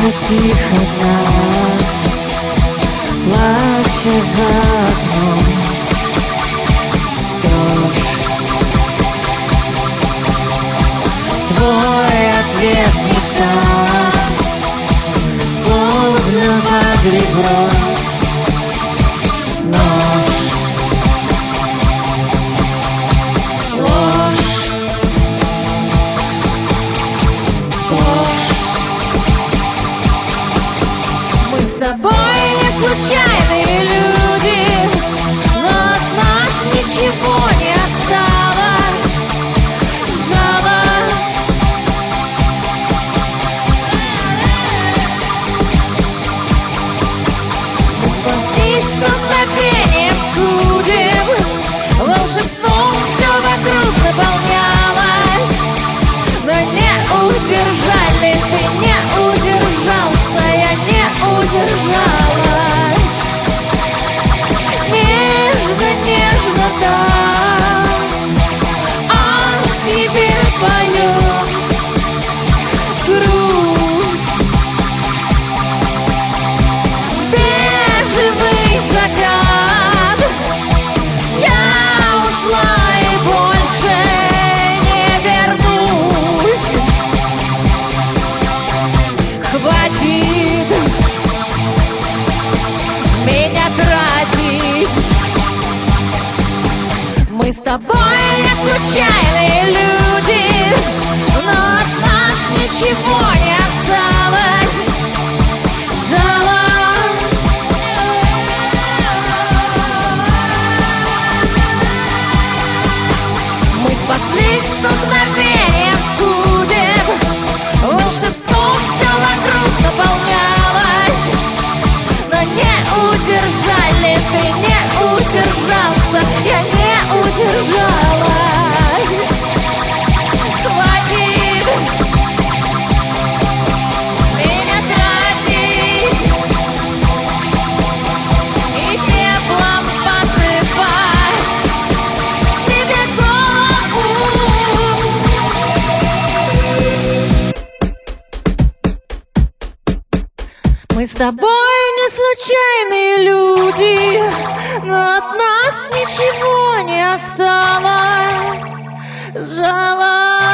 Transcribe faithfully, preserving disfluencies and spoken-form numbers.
тихо так, плачет за окном дождь. Твой ответ не в такт, словно под ребром нож. Ложь сплошь. Мы с тобой не случайные люди, но от нас ничего не осталось. Жалость. Мы спаслись столкновением судеб, волшебством все вокруг наполнялось. Но не удержали, ты не удержался, я не удержалась. Нежно, нежно так он тебе поет грусть. Бежевый закат, я ушла и больше не вернусь. Хватит меня тратить. Мы с тобой не случайные люди, но от нас ничего не осталось. Жалость. Мы спаслись столкновением судеб, волшебством все вокруг наполнялось. Но не удержали, ты не удержался, я не удержалась. Хватит меня тратить и пеплом посыпать себе голову. Мы с тобой не случайные люди, но от нас ничего не осталось. Жалость.